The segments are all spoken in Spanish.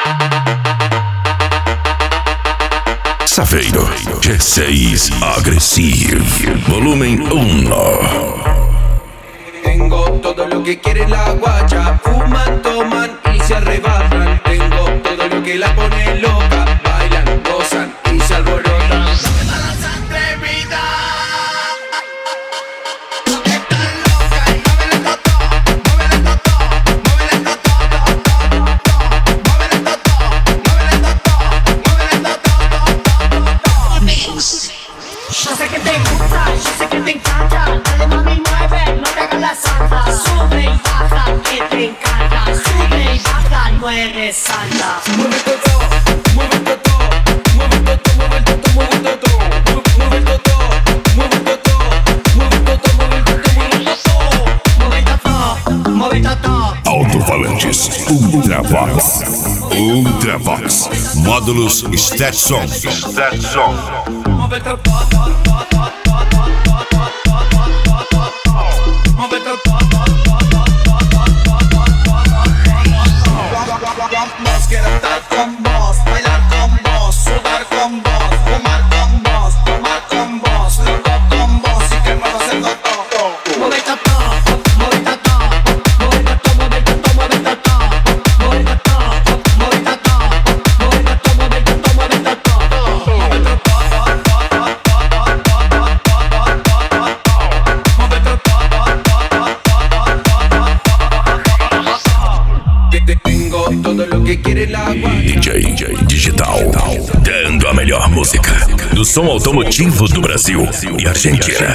Safeiro G6 Agresivo Volumen 1. Tengo todo lo que quiere la guacha. Fuman, toman y se arrebatan. Tengo todo lo que la pone loca. Bailan, gozan y se alborotan. Yo sé que te gusta, yo sé que te encanta. Dale mami, mueve, no te hagas la santa. Sube y baja, que te encanta. Sube y baja, no eres santa. Mueve todo, mueve todo, mueve todo, mueve todo, mueve todo, mueve todo, mueve todo, mueve todo, mueve todo, Mueve todo. Alto-falantes Ultravox. Ultravox. Módulos Stetson. mueve todo, mueve todo. Más quiero estar con vos, bailar con vos, sudar con vos, fumar con vos, tomar con vos, loco con vos y que vamos haciendo todo. Mueve todo, mueve todo, mueve todo, mueve todo, mueve todo, mueve todo, mueve todo, mueve todo, mueve todo, mueve Tengo todo lo que quiere la guacha. DJ Digital. Dando a melhor música do som automotivo do Brasil e Argentina.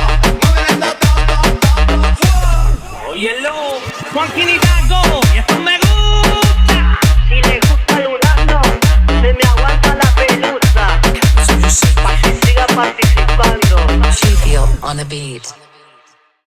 Óyelo, Joaquín Hidalgo, y esto me